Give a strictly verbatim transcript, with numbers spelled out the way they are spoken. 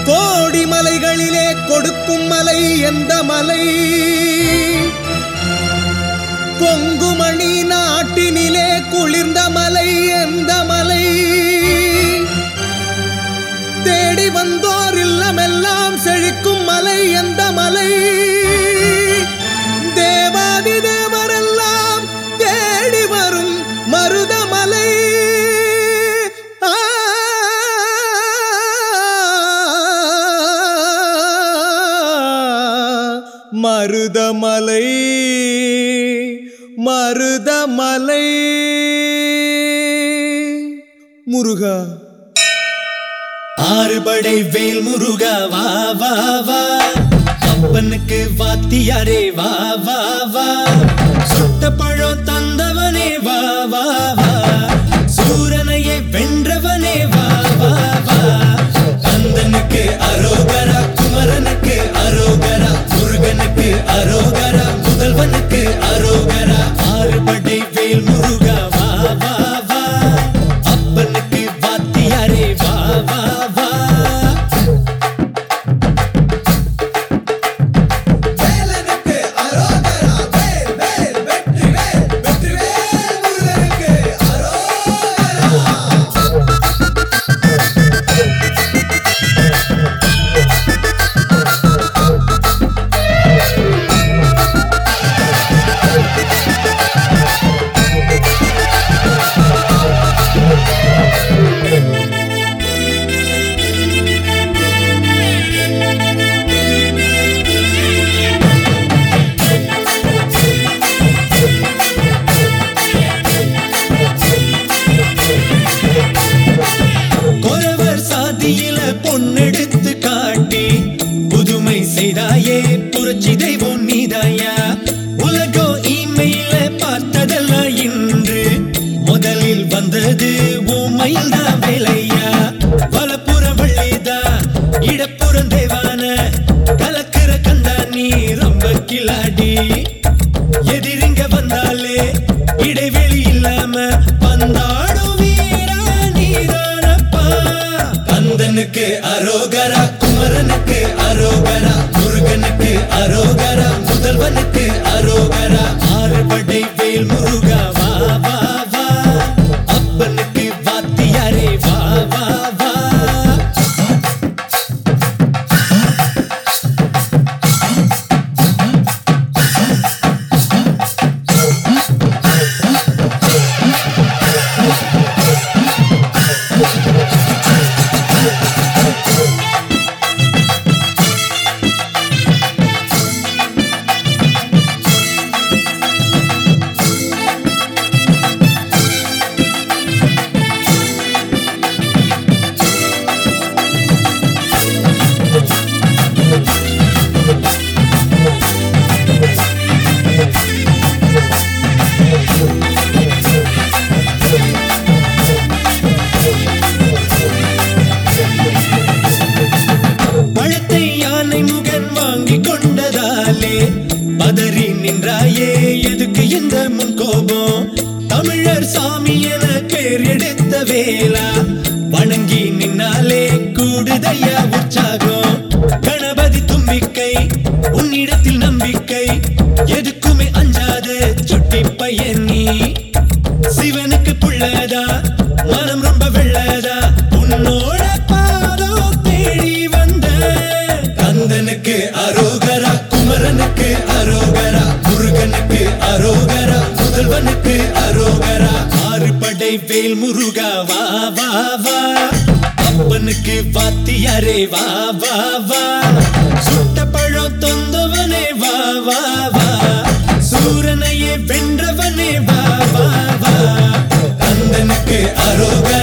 கோடி மலைகளிலே கொடுக்கும் மலை எந்த மலை? கொங்குமணி நாட்டினிலே குளிர்ந்த மலை எந்த மலை? தேடி வந்தோர் இல்லமெல்லாம் செழிக்கும் மலை எந்த மலை? தேவாதி தேவரெல்லாம் தேடி வரும் மருதமலை. மருதமலை மருதமலை. முருகா ஆறுபடை வேல் முருகா வா வா வா, அப்பனுக்கு வாத்தியாரே வா வா வா, சுட்ட பழம் தந்தவனே வா வா வா, சூரனையே வென்றவனே வா வா வா, கந்தனுக்கு அரோகரா, குமரனுக்கு அரோகரா, முருகனுக்கு அரோகரா, முதல்வனுக்கு அரோகரா. ஆறுபடை வேல் முருகா வா வா வா, அப்பனுக்கு வாத்தியாரே வா வா வா. வேலனுக்கு அரோகரா, வேல் வேல் வெற்றி வேல், வெற்றி வேல் முருகனுக்கு அரோகரா. பொன்னெடுத்து காட்டி புதுமை செய்தாயே, புரட்சி தெய்வம் நீதாயா. உலகோ இமையில பார்த்ததெல்லாம் இன்று முதலில் வந்தது உமையில் தான் வேலையா. வலப்புறம் வள்ளிதா, இடப்புறம் தேவான, கலக்கிற கந்தா நீ ரொம்ப கிளாடி. எதிரிங்க வந்தாலே இடைவெளி இல்லாம பந்தாடும் வீரா நீதானப்பா. கந்தனுக்கு அரோகரா, குமரனுக்கு அரோகரா, முருகனுக்கு அரோகரா, முதல்வனுக்கு அரோகரா. ஆறுபடை வேல் முருகா வா வா வா, அப்பனுக்கு வாத்தியாரே வா வா வா. பழத்தை யானை முகன் வாங்கி கொண்டதாலே பதறி நின்றாயே, எதுக்கு இந்த முன்கோபம்? தமிழர் சாமி என பேர் எடுத்த வேளா, வணங்கி நின்னாலே கூடுதையா உற்சாகம். கணபதி தும்பிக்கை, உன்னிடத்தில் நம்பிக்கை, எதுக்குமே அஞ்சாத சுட்டி பையன் நீ. சிவனுக்கு புள்ளதா, மனம் ரொம்ப வெள்ளதா, உன்னோட பாதம் தேடி வந்த. கந்தனுக்கு அரோகரா, குமரனுக்கு அரோகரா, முருகனுக்கு அரோகரா, முதல்வனுக்கு அரோகரா. ஆறுபடை வேல் முருகா வா வா வா, அப்பனுக்கு வாத்தியாரே வா வா வா, சுட்ட பழம் தந்தவனே வா வா வா, சூரனையே வென்றவனே வா வா வா. கந்தனுக்கு அரோகரா,